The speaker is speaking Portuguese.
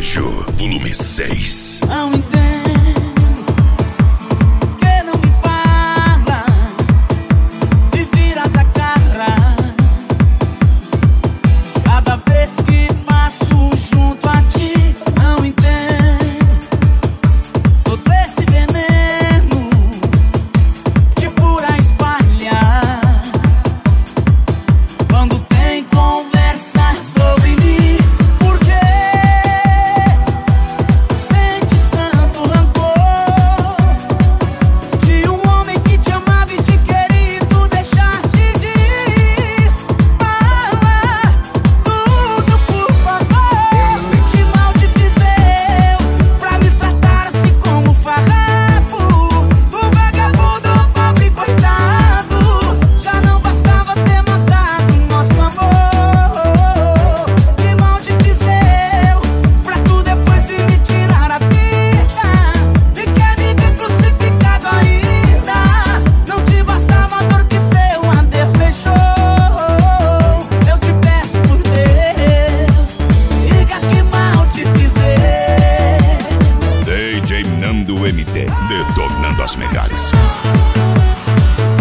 Beijo, volume 6. Não entendo que não me fala e viras a cara cada vez que passo junto a ti. Não entendo todo esse veneno que por aí espalha quando tem conversa sobre mim. Por quê? Sentes tanto rancor de um homem que te amava e te queria e tu deixaste de falar tudo, por favor. Que mal te fiz eu pra me tratar assim como farrapo? O vagabundo, pobre coitado, já não bastava ter matado nosso amor. Que mal te fiz eu pra tu depois de me tirar a vida e quer me ver crucificado ainda? Não te bastava a dor que teu adeus deixou. Eu te peço por Deus, diga que mal te fiz eu. DJ Nando MT, detonando as melhores.